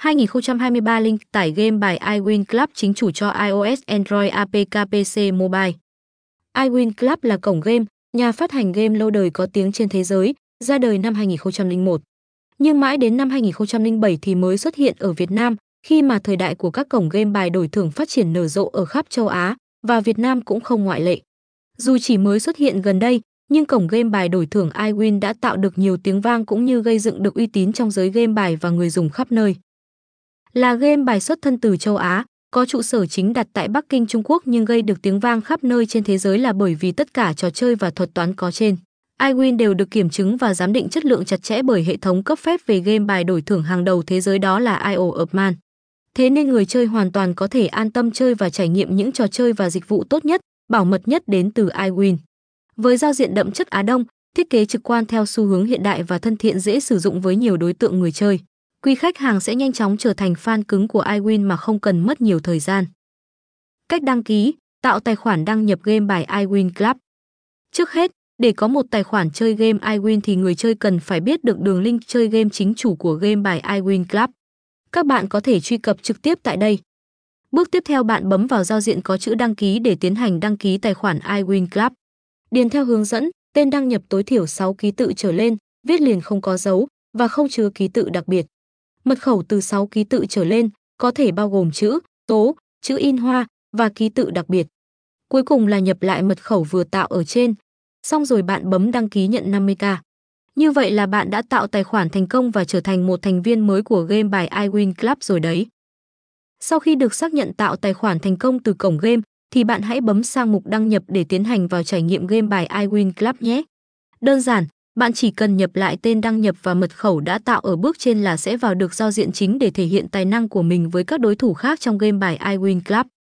2023 link tải game bài iWin Club chính chủ cho iOS, Android, APK, PC, Mobile. iWin Club là cổng game, nhà phát hành game lâu đời có tiếng trên thế giới, ra đời năm 2001. Nhưng mãi đến năm 2007 thì mới xuất hiện ở Việt Nam, khi mà thời đại của các cổng game bài đổi thưởng phát triển nở rộ ở khắp châu Á, và Việt Nam cũng không ngoại lệ. Dù chỉ mới xuất hiện gần đây, nhưng cổng game bài đổi thưởng iWin đã tạo được nhiều tiếng vang cũng như gây dựng được uy tín trong giới game bài và người dùng khắp nơi. Là game bài xuất thân từ châu Á, có trụ sở chính đặt tại Bắc Kinh, Trung Quốc nhưng gây được tiếng vang khắp nơi trên thế giới là bởi vì tất cả trò chơi và thuật toán có trên iWin đều được kiểm chứng và giám định chất lượng chặt chẽ bởi hệ thống cấp phép về game bài đổi thưởng hàng đầu thế giới đó là Isle of Man. Thế nên người chơi hoàn toàn có thể an tâm chơi và trải nghiệm những trò chơi và dịch vụ tốt nhất, bảo mật nhất đến từ iWin. Với giao diện đậm chất Á Đông, thiết kế trực quan theo xu hướng hiện đại và thân thiện dễ sử dụng với nhiều đối tượng người chơi, quý khách hàng sẽ nhanh chóng trở thành fan cứng của iWin mà không cần mất nhiều thời gian. Cách đăng ký, tạo tài khoản đăng nhập game bài iWin Club. Trước hết, để có một tài khoản chơi game iWin thì người chơi cần phải biết được đường link chơi game chính chủ của game bài iWin Club. Các bạn có thể truy cập trực tiếp tại đây. Bước tiếp theo, bạn bấm vào giao diện có chữ đăng ký để tiến hành đăng ký tài khoản iWin Club. Điền theo hướng dẫn, tên đăng nhập tối thiểu 6 ký tự trở lên, viết liền không có dấu và không chứa ký tự đặc biệt. Mật khẩu từ 6 ký tự trở lên, có thể bao gồm chữ, tố, chữ in hoa và ký tự đặc biệt. Cuối cùng là nhập lại mật khẩu vừa tạo ở trên. Xong rồi bạn bấm đăng ký nhận 50k. Như vậy là bạn đã tạo tài khoản thành công và trở thành một thành viên mới của game bài iWin Club rồi đấy. Sau khi được xác nhận tạo tài khoản thành công từ cổng game, thì bạn hãy bấm sang mục đăng nhập để tiến hành vào trải nghiệm game bài iWin Club nhé. Đơn giản, bạn chỉ cần nhập lại tên đăng nhập và mật khẩu đã tạo ở bước trên là sẽ vào được giao diện chính để thể hiện tài năng của mình với các đối thủ khác trong game bài iWin Club.